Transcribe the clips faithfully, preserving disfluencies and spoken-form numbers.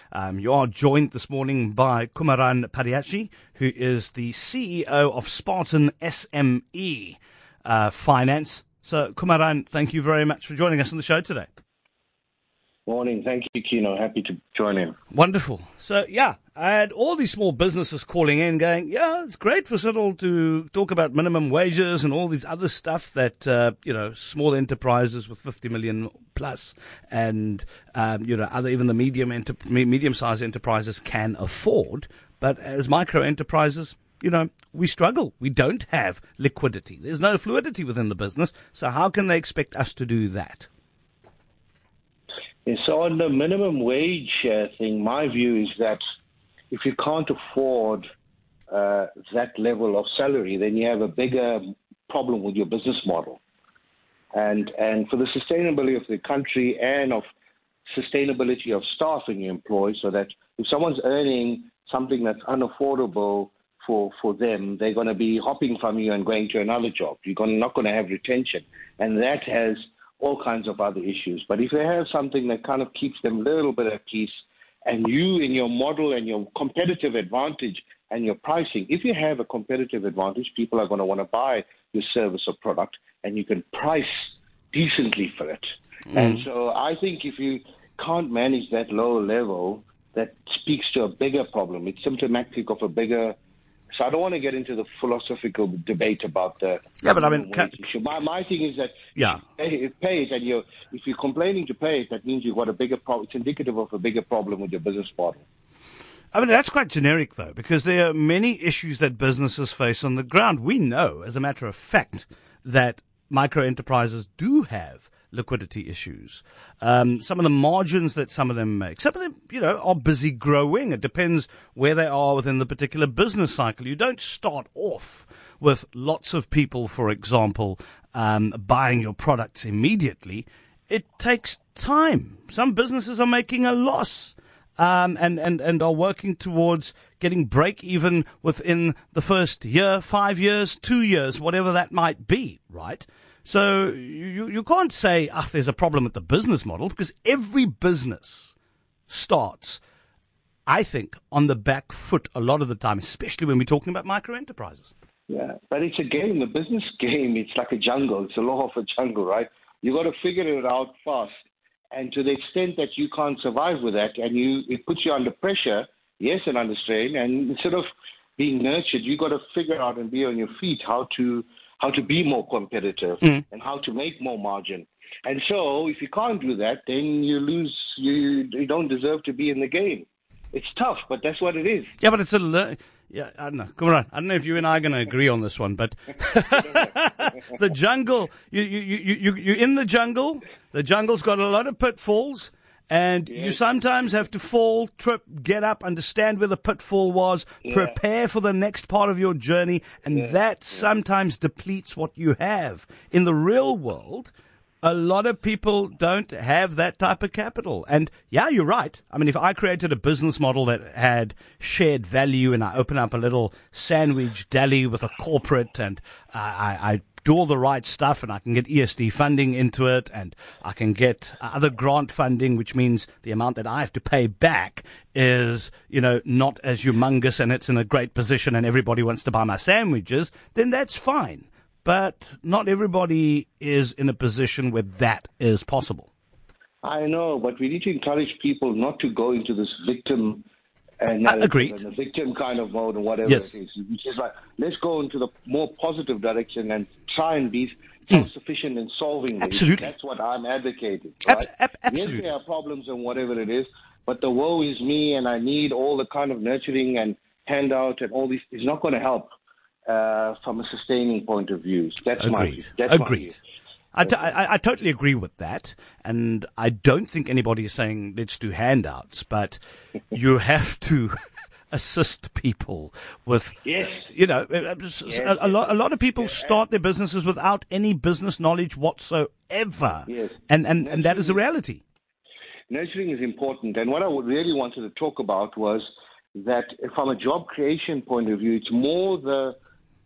Um, you are joined this morning by Kumaran Padiachi, who is the C E O of Spartan S M E uh, Finance. So, Kumaran, thank you very much for joining us on the show today. Morning. Thank you, Kino. Happy to join in. Wonderful. So, yeah, I had all these small businesses calling in going, yeah, it's great for Cyril to talk about minimum wages and all these other stuff that, uh, you know, small enterprises with fifty million plus and, um, you know, other, even the medium enter- medium-sized enterprises can afford. But as micro enterprises, you know, we struggle. We don't have liquidity. There's no fluidity within the business. So how can they expect us to do that? And so on the minimum wage uh, thing, my view is that if you can't afford uh, that level of salary, then you have a bigger problem with your business model. And and for the sustainability of the country and of sustainability of staffing you employ, so that if someone's earning something that's unaffordable for, for them, they're going to be hopping from you and going to another job. You're gonna, not going to have retention. And that has all kinds of other issues. But if you have something that kind of keeps them a little bit at peace, and you in your model and your competitive advantage and your pricing, if you have a competitive advantage, people are going to want to buy your service or product, and you can price decently for it. Mm. And so I think if you can't manage that lower level, that speaks to a bigger problem. It's symptomatic of a bigger. So I don't want to get into the philosophical debate about the yeah, but I mean, can, issue. My, my thing is that yeah, if you pay, pay it, and you if you're complaining to pay it, that means you've got a bigger problem. It's indicative of a bigger problem with your business model. I mean, that's quite generic, though, because there are many issues that businesses face on the ground. We know, as a matter of fact, that micro enterprises do have liquidity issues. Um, some of the margins that some of them make, some of them, you know, are busy growing. It depends where they are within the particular business cycle. You don't start off with lots of people, for example, um, buying your products immediately. It takes time. Some businesses are making a loss. Um, and, and, and are working towards getting break even within the first year, five years, two years, whatever that might be, right? So you, you can't say, ah, there's a problem with the business model, because every business starts, I think, on the back foot a lot of the time, especially when we're talking about micro enterprises. Yeah, but it's a game, the business game. It's like a jungle. It's a law of a jungle, right? You got to figure it out fast. And to the extent that you can't survive with that, and you it puts you under pressure, yes, and under strain, and instead of being nurtured, you got to figure out and be on your feet how to how to be more competitive mm. and how to make more margin. And so, if you can't do that, then you lose. You you don't deserve to be in the game. It's tough, but that's what it is. Yeah, but it's a yeah. I don't know. Come on. I don't know if you and I are going to agree on this one, but the jungle. You you you you you're in the jungle. The jungle's got a lot of pitfalls, and yes. you sometimes have to fall, trip, get up, understand where the pitfall was, yeah. prepare for the next part of your journey, and yeah. that yeah. sometimes depletes what you have. In the real world, a lot of people don't have that type of capital. And yeah, you're right. I mean, if I created a business model that had shared value and I open up a little sandwich deli with a corporate and uh, I, I do all the right stuff and I can get E S D funding into it and I can get other grant funding, which means the amount that I have to pay back is, you know, not as humongous and it's in a great position and everybody wants to buy my sandwiches, then that's fine. But not everybody is in a position where that is possible. I know, but we need to encourage people not to go into this victim analysis Agreed. and the victim kind of mode and whatever yes. it is. Which is like, let's go into the more positive direction and try and be self-sufficient mm. in solving this. Absolutely. That's what I'm advocating. Right? Ab- ab- absolutely. Yes, there are problems and whatever it is, but the woe is me and I need all the kind of nurturing and handout and all this is not going to help. Uh, from a sustaining point of view. That's Agreed. my view. That's Agreed. My view. I, t- I, I totally agree with that. And I don't think anybody is saying let's do handouts, but you have to assist people with, yes. you know, yes. a, a, lot, a lot of people yes. start their businesses without any business knowledge whatsoever. Yes. And, and, and that is a reality. Nurturing is important. And what I would really wanted to talk about was that from a job creation point of view, it's more the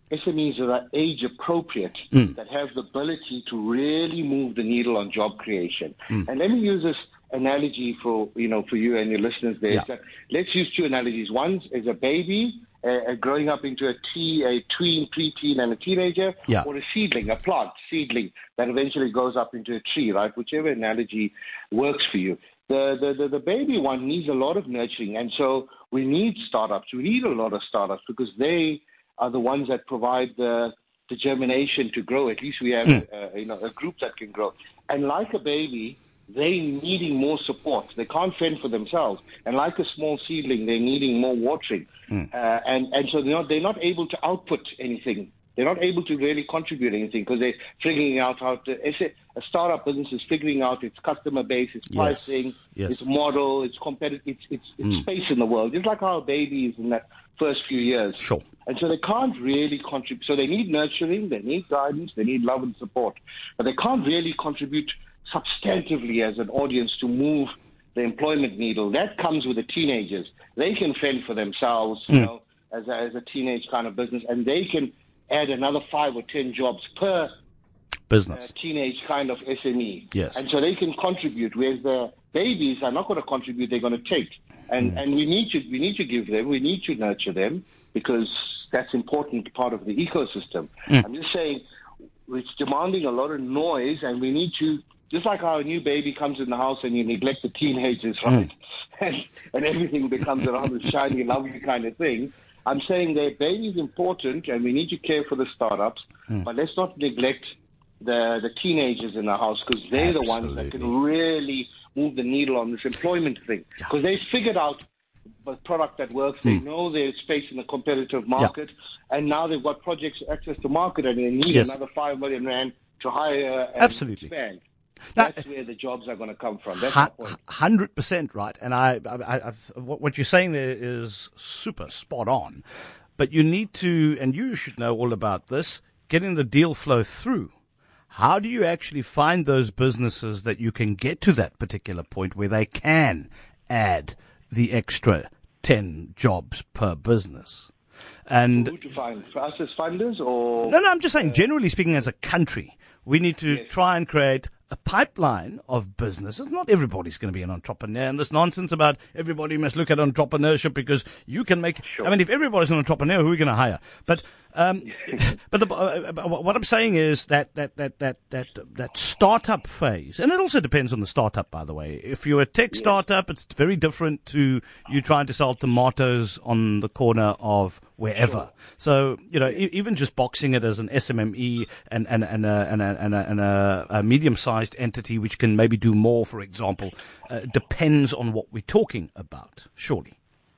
S M Es that are age appropriate, Mm. that have the ability to really move the needle on job creation. Mm. And let me use this analogy for you know for you and your listeners there. Yeah. That let's use two analogies. One is a baby uh, growing up into a tea, a tween, preteen, and a teenager, Yeah. or a seedling, a plant seedling that eventually goes up into a tree. Right, whichever analogy works for you. The, the, the, the baby one needs a lot of nurturing, and so we need startups. We need a lot of startups because they are the ones that provide the, the germination to grow. At least we have Mm. a, you know, a group that can grow. And like a baby, they're needing more support. They can't fend for themselves. And like a small seedling, they're needing more watering. Mm. Uh, and, and so they're not, they're not able to output anything. They're not able to really contribute anything because they're figuring out how to. A startup business is figuring out its customer base, its Yes, pricing, yes. its model, its competitive, its its, its Mm. space in the world. Just like our babies in that first few years. Sure. And so they can't really contribute. So they need nurturing, they need guidance, they need love and support, but they can't really contribute substantively as an audience to move the employment needle. That comes with the teenagers. They can fend for themselves, you Mm. know, as a, as a teenage kind of business, and they can add another five or ten jobs per uh, Business. teenage kind of S M E. Yes. And so they can contribute, whereas the babies are not going to contribute, they're going to take. And Mm. and we need to we need to give them, we need to nurture them because that's important part of the ecosystem. Mm. I'm just saying it's demanding a lot of noise, and we need to, just like how a new baby comes in the house and you neglect the teenagers, right? And, and everything becomes around this shiny, lovely kind of thing. I'm saying that baby is important, and we need to care for the startups, Mm. but let's not neglect the the teenagers in the house because they're the ones that Absolutely. can really move the needle on this employment thing. Because they figured out a product that works. They know their space in the competitive market, and now they've got projects access to market, and they need Yes. another five million rand to hire and Absolutely. expand. Now- That's where the jobs are going to come from. That's my point. Hundred percent right, and I, I, I, I, what what you're saying there is super spot on. But you need to, and you should know all about this, getting the deal flow through. How do you actually find those businesses that you can get to that particular point where they can add the extra ten jobs per business? And Who to find? For us as funders, or no, no, I'm just saying, generally speaking, as a country, we need to Yes. try and create a pipeline of businesses. Not everybody's going to be an entrepreneur, and this nonsense about everybody must look at entrepreneurship because you can make. Sure. I mean, if everybody's an entrepreneur, who are we going to hire? But, um, but the, uh, uh, what I'm saying is that that that that that that startup phase, and it also depends on the startup, by the way. If you're a tech startup, it's very different to you trying to sell tomatoes on the corner of wherever. So, you know, e- even just boxing it as an S M M E and, and, and, a, and, a, and, a, and a, a medium-sized entity which can maybe do more, for example, uh, depends on what we're talking about, surely.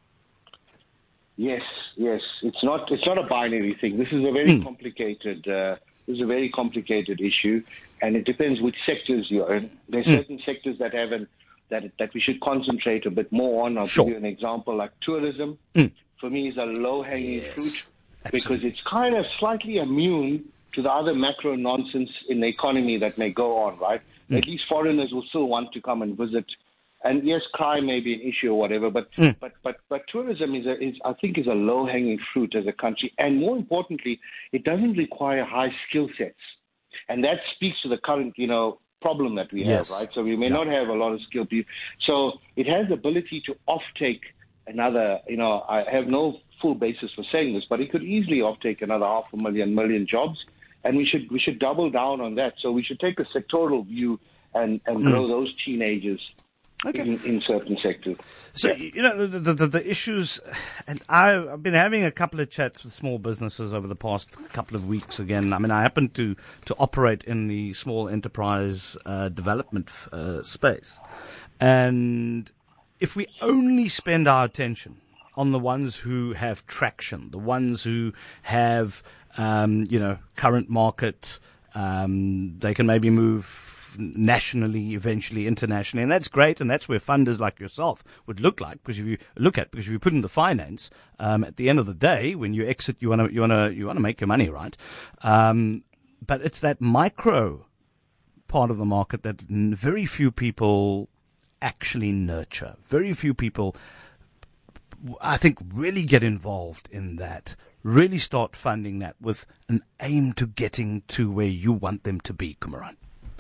Yes, yes. It's not. It's not a binary thing. This is a very Mm. complicated. Uh, this is a very complicated issue, and it depends which sectors you're in. There's certain sectors that haven't that that we should concentrate a bit more on. I'll Sure. give you an example, like tourism. Mm. For me, is a low-hanging Yes, fruit because absolutely. it's kind of slightly immune to the other macro nonsense in the economy that may go on. Right? Mm. At least foreigners will still want to come and visit. And yes, crime may be an issue or whatever, but Mm. but but but tourism is, a, is I think is a low hanging fruit as a country, and more importantly, it doesn't require high skill sets, and that speaks to the current you know problem that we Yes. have, right? So we may Yeah. not have a lot of skilled people, so it has the ability to offtake another. You know, I have no full basis for saying this, but it could easily offtake another half a million million jobs, and we should we should double down on that. So we should take a sectoral view and and grow those teenagers. Okay. In, in certain sectors. So, you know, the, the, the, the issues, and I've, I've been having a couple of chats with small businesses over the past couple of weeks again. I mean, I happen to, to operate in the small enterprise uh, development uh, space. And if we only spend our attention on the ones who have traction, the ones who have, um, you know, current market, um, they can maybe move nationally, eventually internationally, and that's great, and that's where funders like yourself would look like. Because if you look at, because if you put in the finance, um, at the end of the day, when you exit, you want to, you want to, you want to make your money, right? Um, but it's that micro part of the market that n- very few people actually nurture. Very few people, I think, really get involved in that really start funding that with an aim to getting to where you want them to be, Kumaran?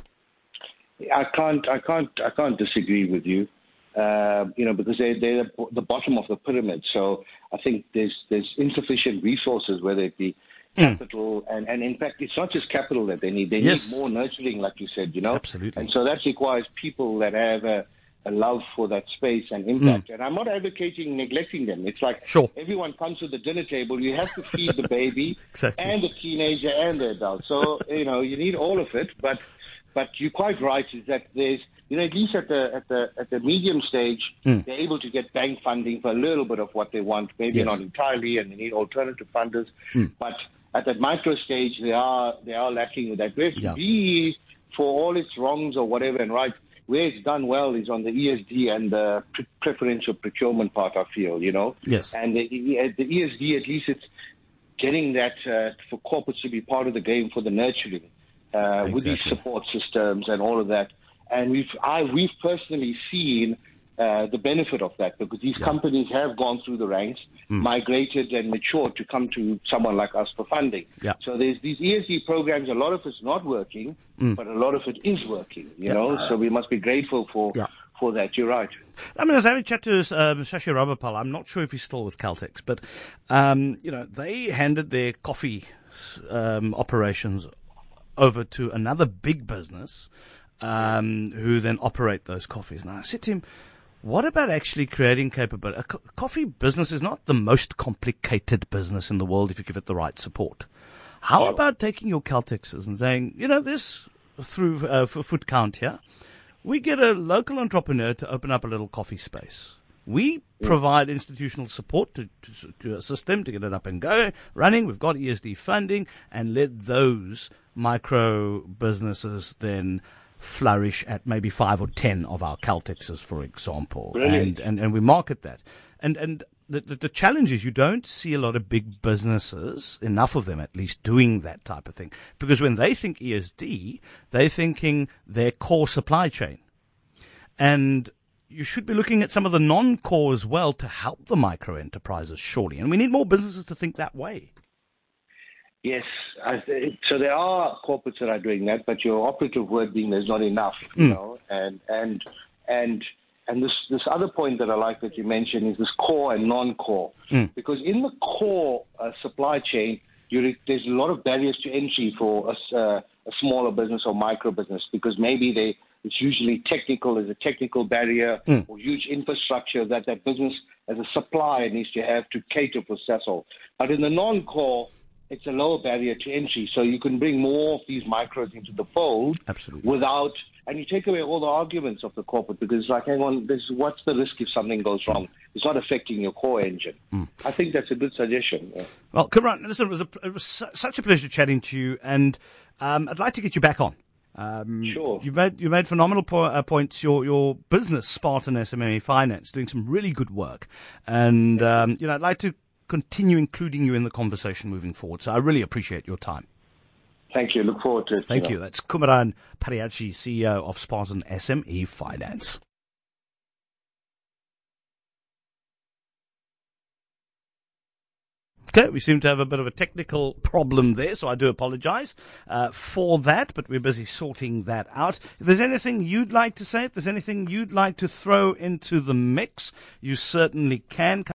I can't, I can't, I can't disagree with you. Uh, you know, because they, they're the bottom of the pyramid. So I think there's there's insufficient resources, whether it be capital, mm. and, and in fact, it's not just capital that they need. They yes. need more nurturing, like you said, you know. Absolutely. And so that requires people that have a, a love for that space and impact. Mm. And I'm not advocating neglecting them. It's like sure. everyone comes to the dinner table. You have to feed the baby exactly. and the teenager and the adult. So, you know, you need all of it. But but you're quite right, is that there's, you know, at least at the at the at the medium stage, mm. they're able to get bank funding for a little bit of what they want, maybe yes. not entirely, and they need alternative funders. Mm. But at that micro stage, they are they are lacking with that. Whereas yeah. B, for all its wrongs or whatever and right, where it's done well is on the E S D and the pre- preferential procurement part, I feel, you know. Yes. And the, the E S D, at least it's getting that uh, for corporates to be part of the game for the nurturing uh, exactly. with these support systems and all of that. And we've I, we've personally seen uh, the benefit of that, because these yeah. companies have gone through the ranks, mm. migrated and matured to come to someone like us for funding. Yeah. So there's these E S D programs, a lot of it's not working, mm. but a lot of it is working, you yeah. know, so we must be grateful for yeah. for that. You're right. I mean, I was having a chat to um, Shashi Rabapal. I'm not sure if he's still with Caltex, but, um, you know, they handed their coffee um, operations over to another big business, Um, who then operate those coffees. Now, I said to him, what about actually creating capability? A co- coffee business is not the most complicated business in the world if you give it the right support. How about taking your Caltexes and saying, you know, this, through uh, for Foot Count here, we get a local entrepreneur to open up a little coffee space. We provide institutional support to, to, to assist them to get it up and go, running. We've got E S D funding, and let those micro businesses then flourish at maybe five or ten of our Caltexes, for example, and, and and we market that. And and the, the the challenge is you don't see a lot of big businesses, enough of them at least, doing that type of thing, because when they think E S D, they're thinking their core supply chain, and you should be looking at some of the non-core as well to help the micro enterprises, surely. And we need more businesses to think that way. Yes, I th- so there are corporates that are doing that, but your operative word being there's not enough, you mm. know, and and and and this this other point that I like that you mentioned is this core and non-core, mm. because in the core uh, supply chain, you're, there's a lot of barriers to entry for a, uh, a smaller business or micro business, because maybe they it's usually technical, there's a technical barrier mm. or huge infrastructure that that business as a supplier needs to have to cater for Sasol. But in the non-core, it's a lower barrier to entry, so you can bring more of these micros into the fold. Absolutely. Without, and you take away all the arguments of the corporate, because it's like, hang on, this, what's the risk if something goes wrong? It's not affecting your core engine. Mm. I think that's a good suggestion. Yeah. Well, Kumaran, listen, it was, a, it was su- such a pleasure chatting to you, and um, I'd like to get you back on. Um, sure. You made you made phenomenal po- uh, points. Your your business, Spartan S M E Finance, doing some really good work, and um, you know, I'd like to continue including you in the conversation moving forward. So I really appreciate your time. Thank you. Look forward to it. Thank you. you. Know. That's Kumaran Pariachi, C E O of Spartan S M E Finance. Okay, we seem to have a bit of a technical problem there, so I do apologize uh, for that, but we're busy sorting that out. If there's anything you'd like to say, if there's anything you'd like to throw into the mix, you certainly can.